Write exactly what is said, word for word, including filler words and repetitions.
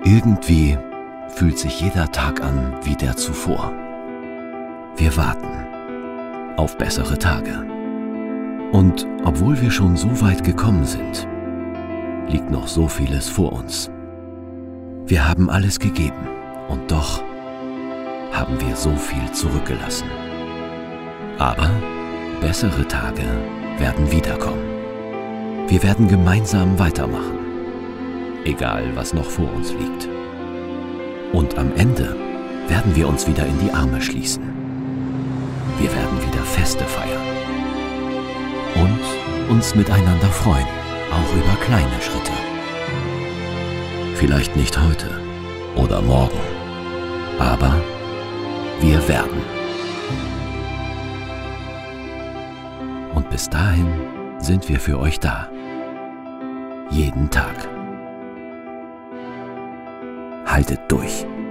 Irgendwie fühlt sich jeder Tag an wie der zuvor. Wir warten auf bessere Tage. Und obwohl wir schon so weit gekommen sind, liegt noch so vieles vor uns. Wir haben alles gegeben und doch haben wir so viel zurückgelassen. Aber bessere Tage werden wiederkommen. Wir werden gemeinsam weitermachen, egal was noch vor uns liegt. Und am Ende werden wir uns wieder in die Arme schließen. Wir werden wieder Feste feiern und uns miteinander freuen, auch über kleine Schritte. Vielleicht nicht heute oder morgen, aber wir werden. Und bis dahin sind wir für euch da. Jeden Tag. Haltet durch.